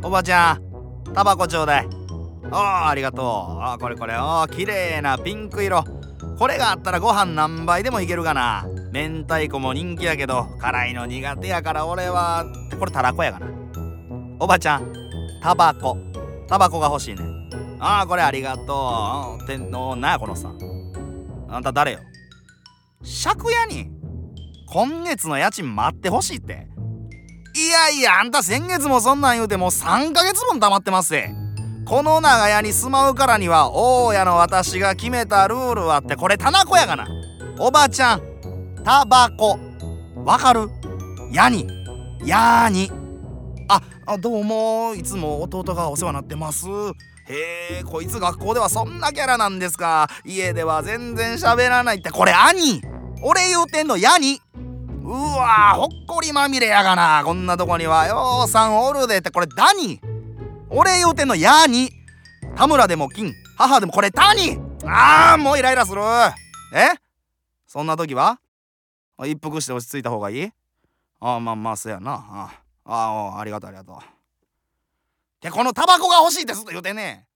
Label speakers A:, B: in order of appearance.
A: おばちゃん、タバコちょうだい。ありがとう。これ綺麗なピンク色。これがあったらご飯何杯でもいけるかな。明太子も人気やけど辛いの苦手やから俺はこれたらこやがな。おばちゃん、タバコが欲しいね。これありがとう。ってのなんやこのさん。あんた誰よ。借家に今月の家賃待ってほしいって。いやあんた先月もそんなん言うてもう3ヶ月分溜まってますぜ。この長屋に住まうからには大家の私が決めたルールはってこれ棚子やがな。おばちゃん、タバコわかる？やにどうも、いつも弟がお世話になってます。へえ、こいつ学校ではそんなキャラなんですか。家では全然喋らないってこれ兄。俺言うてんのやに。うわほっこりまみれやがな。こんなとこにはようさんおるでってこれダニ。俺言うてんのやに。田村でも金、母でもこれタニ。もうイライラする。そんな時は一服して落ち着いた方がいい。まあそうやな。ありがとう。このタバコが欲しいってずっと言うてんね。